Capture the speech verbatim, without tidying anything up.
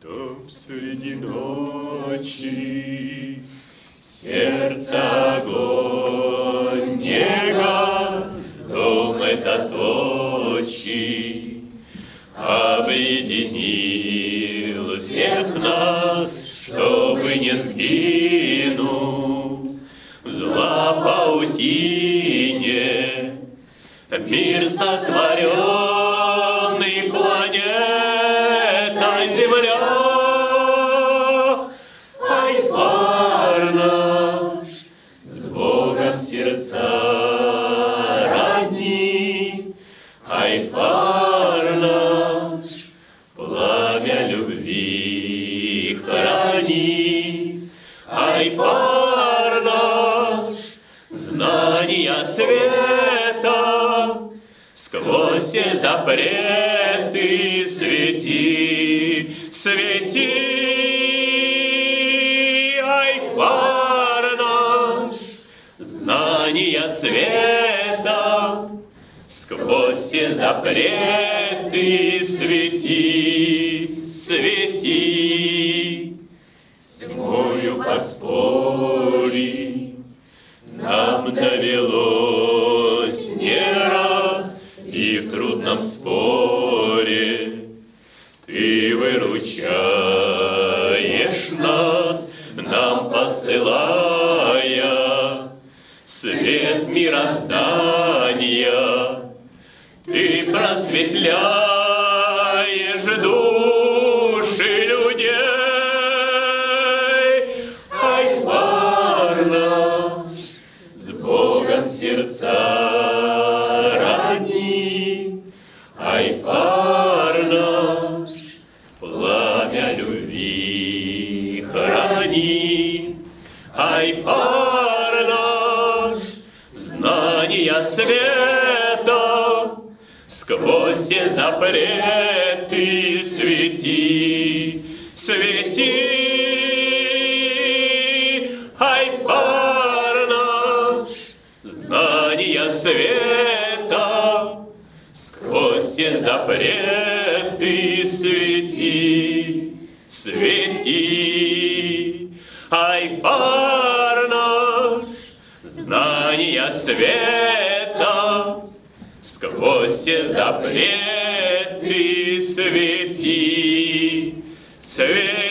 Там среди ночи сердце огонь не гас, дом этот отчий объединил всех нас, чтобы не сгинул в зла паутине мир сотворенный планетой Земля. Айфар наш, с Богом сердца родни, Айфар наш, пламя любви храни, Айфар наш, знания света, сквозь все запреты свети, свети. Айфар наш, знания света, сквозь все запреты свети, свети. С тьмою поспорить нам довелось не раз, и в трудном споре ты выручаешь нас, нам посылая свет мироздания. Ты просветляешь души людей. Айфар наш, с Богом сердца родни, Айфар наш, пламя любви храни, Айфар наш, знания света, сквозь все запреты свети, свети. Айфар наш, знания света, сквозь все запреты свети, свети. Айфар наш, знания света, сквозь все запреты свети, свети.